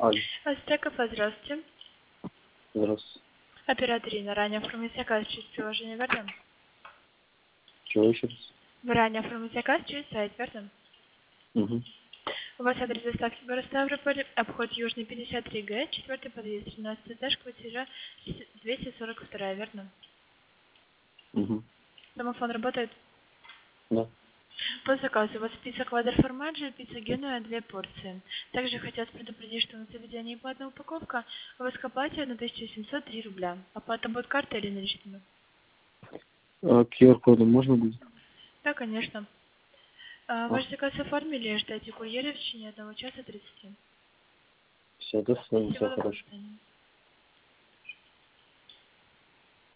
Алло, Стеков, здравствуйте. здравствуйте. Оператор Инна. Ранее оформить заказ через приложение, верно? Чего еще раз? Вы ранее оформили заказ через сайт, верно? Угу. У вас адрес доставки город Ставрополь, обход Южный 53Г, 4-й подъезд, 13 этаж, квартира 242, верно? Угу. Домофон работает? Да. По заказу у вас пицца квадроформаджи, пицца Генуя, 2 порции. Также хотят предупредить, что на заведении платная упаковка, у вас к оплате 1703 рубля. Оплата будет картой или наличными? А QR-кодом можно будет? Да, конечно. А, Ваш заказ оформили, ждайте курьера в течение 1 часа 30. все, до свидания, Всего всего доброго, до хорошего. свидания.